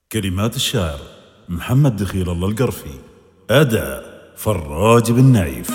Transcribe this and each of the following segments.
كلمات الشاعر محمد دخيل الله القرفي. أداء فراج بن نايف.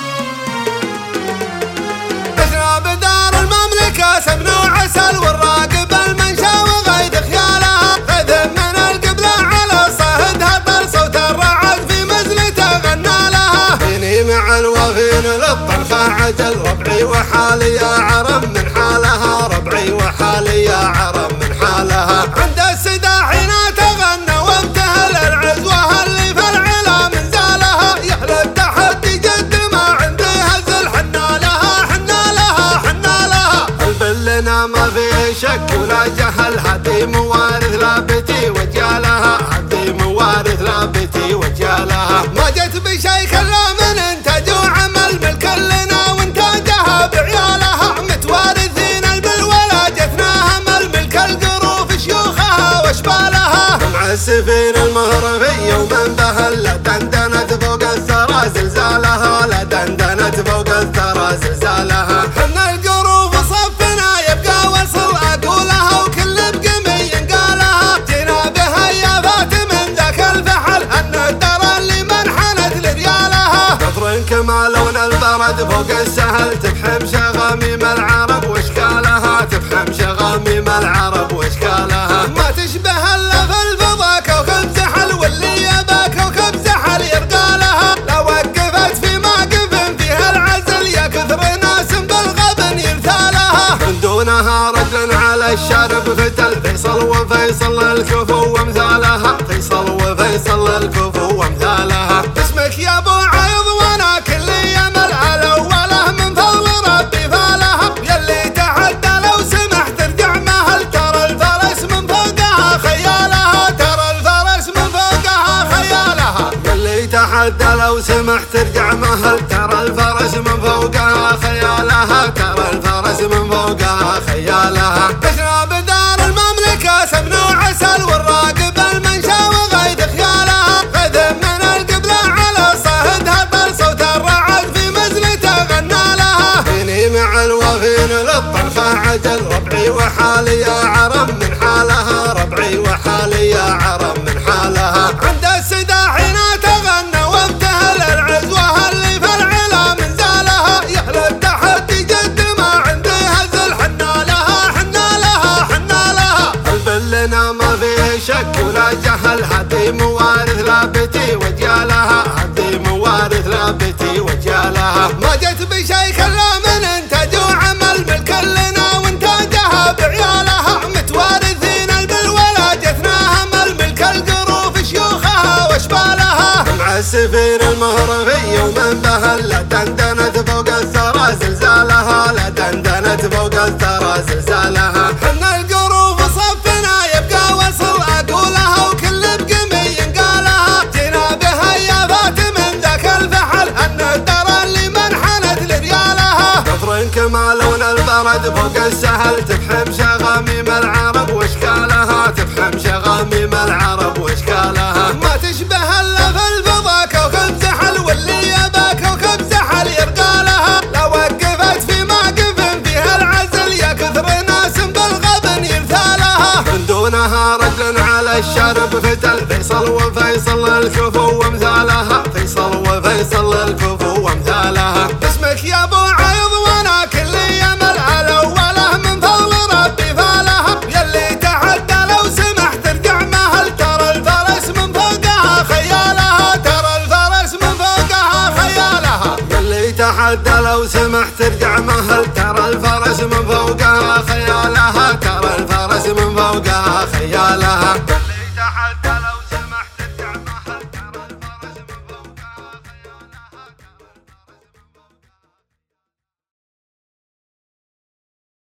احنا بدار المملكة سمن وعسل والراقب المنشا وغيد خيالها، خذ من القبلة على صهدها طر صوت الرعد في مزلته غنى لها. فيني مع الوفين للطرخة عجل ربعي وحالي يا عرب من حالها، ربعي وحالي يا عرب من حالها. عند السدا حين تغنى وابتهل العزوة اللي في العلا من زالها، يحلى التحدي جد ما عندي هزل حنا لها حنا لها حنا لها. البلنا ما فيه شك ولا جهل، هدي موارث لابتي وجالها، هدي موارث لابتي وجالها. ما جت بشي كلا من انتاج وعمل ملك لنا وانتاجها بعيالها، متوارثين البلولا جتناها مل ملك القروف شيوخها واشبالها. معسفين المهرفية ومن بهل لا دندنت فوق الثرى زلزالها، لا دندنت فوق الثرى زلزالها. حنا القروف صفنا يبقى وصل اقولها وكل بقمي ينقالها، جينا بها يا فات من ذاك الفحل ان الدرى اللي منحنت لريالها. قطر كما لون البرد فوق السهل، تفحم شغاميم العرب واشكالها، تفحم شغاميم العرب واشكالها. ما تشبه الا في الفضا كوكب زحل، واللي يبا كوكب زحل يرقى لها. لو وقفت في موقف فيها العزل يا كثر ناس بالغبن يرثالها. من دونها رجل على الشارب فتل، فيصل وفيصل الكفو وامثالها، فيصل وفيصل الكفو وامثالها. اسمك يا ابو عيض وانا كل يمل الاوله من فضل ربي فالها، يلي تحدى لو سمح ترجع مهل، ترى الفرس من فوقها خيالها، ترى الفرس من فوقها خيالها. يلي تحدى لو سمح ترجع مهل، ترى الفرس من فوقها خيالها، ترى الفرس من فوقها خيالها. احنا بدار المملكة سمن وعسل والراقب المنشا وغيد خيالها، خذ من القبلة على صهدها طر صوت الرعد في مزلته غنى لها. فيني مع الوفين للطرخة عجل ربعي وحالي يا عرب من حالها، ربعي وحالي يا عرب من حالها. عند السدا حين تغنى وابتهل العزوة اللي في العلا من زالها، يحلى التحدي جد ما عندي هزل حنا لها حنا لها حنا لها. البلنا ما فيه شك ولا جهل، هدي موارث لابتي وجالها، هدي موارث لابتي وجالها. ما جت بشي كلا من انتاج وعمل ملك لنا وانتاجها بعيالها، متوارثين البلولا جتناها مل ملك القروف شيوخها واشبالها. معسفين المهرفية ومن بهل لا دندنت فوق الثرى زلزالها، لا دندنت فوق الثرى زلزالها. حنا القروف صفنا يبقى وصل اقولها وكل بقمي ينقالها، جينا بها يا فات من ذاك الفحل ان الدرى اللي منحنت لريالها. قطر كما لون البرد فوق السهل، تفحم شغاميم العرب واشكالها، تفحم شغاميم العرب واشكالها. ما تشبه الا في الفضا كوكب زحل، واللي يبا كوكب زحل يرقى لها. لو وقفت في موقف فيها العزل يا كثر ناس بالغبن يرثالها. من دونها رجل على الشارب فتل، فيصل وفيصل الكفو وامثالها، فيصل وفيصل الكفو وامثالها. اسمك يا ابو عيض وانا كل يمل الاوله من فضل ربي فالها، يلي تحدى لو سمح ترجع مهل، ترى الفرس من فوقها خيالها، ترى الفرس من فوقها خيالها. يلي تحدى لو سمح ترجع مهل.